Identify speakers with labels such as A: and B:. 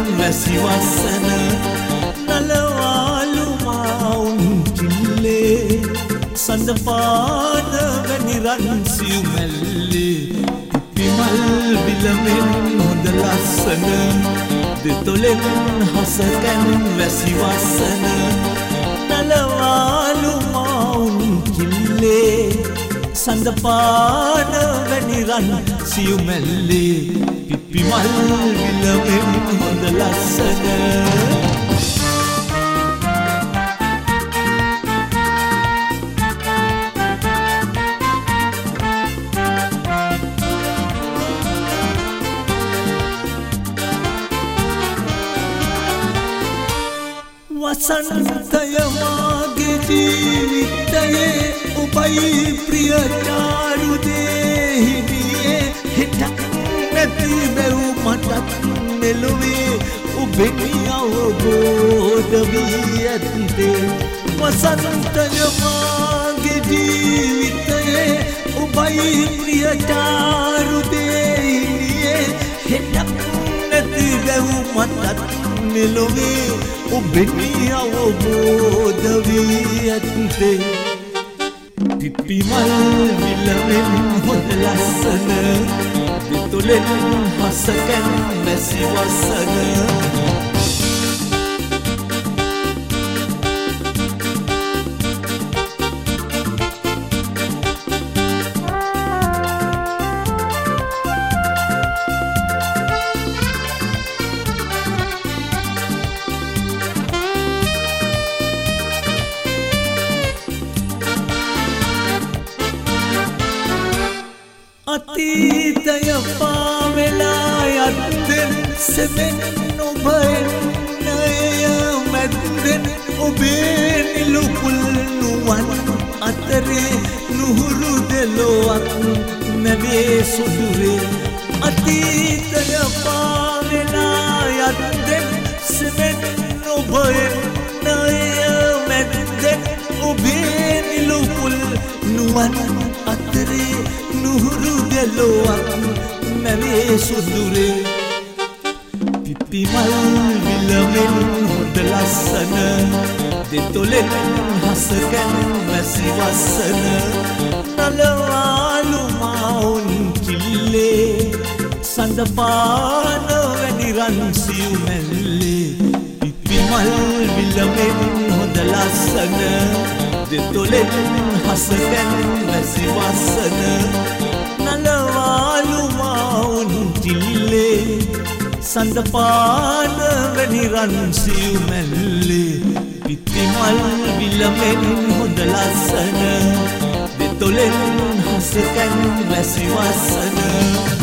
A: වැසි වසන නලවාලු මාවුන් කිල්ලේ සඳ පාන වැනි රන් සියුමැල්ලේ පිපිමල් බිලමෙන් හොඳ ලස්සන දෙතොලෙන් හසකැන් වැසි වසන නලවාලු මාවුන් කිල්ලේ සඳ පාන වැනි රන් සියුමැල්ලේ පිපිමල් බිලමෙන් හොඳ ලස්සන වසන්තය මාගේ ජීවිතයේ ඔබයි ප්‍රිය චාරු දේහිනියේ හිටක් නැති බැව් මටත් මෙලොවේ ඔබෙන් අවබෝධ වී ඇත්තේ වසන්තය මාගේ ජීවිතයේ ඔබයි ප්‍රිය චාරු දේහිනියේ හිටක් නැති බැව් මටත් මෙලොවේ ඔබෙන් අවබෝධ වී ඇත්තේ පිපිමල් විලමෙන් හොඳ ලස්සන දෙතොලෙන් හසකැන් වැසි වසන අතීතය පාවෙලා යද්දෙන් සෙමෙන් ඔබෙන්නය මැද්දෙන් ඔබේ නිලුකුල් නුවන් අතරේ නුහුරු දෙලොවක් නැවේ සුදුරේ අතීතය පාවෙලා යද්දෙන් සෙමෙන් ඔබෙන්නය මැද්දෙන් ඔබේ නිලුකුල් නුවන් අතරේ නුහුරු දෙලොවක් නැවේ සුදුරේ පිපිමල් විලමෙන් හොඳ ලස්සන දෙතොලෙන් හසකැන් වැසි වසන නලවාලු මාවුන් කිල්ලේ සඳ පාන වැනි රන් සියුමැල්ලේ පිපිමල් විලමෙන් හොඳ ලස්සන දෙතොලෙන් හසකැන් වැසි වසන නලවාලු මාවුන් කිල්ලේ සඳ පාන වැනි රන් සියුමැල්ලේ පිපිමල් විලමෙන් හොඳ ලස්සන දෙතොලෙන් හසකැන් වැසි වසන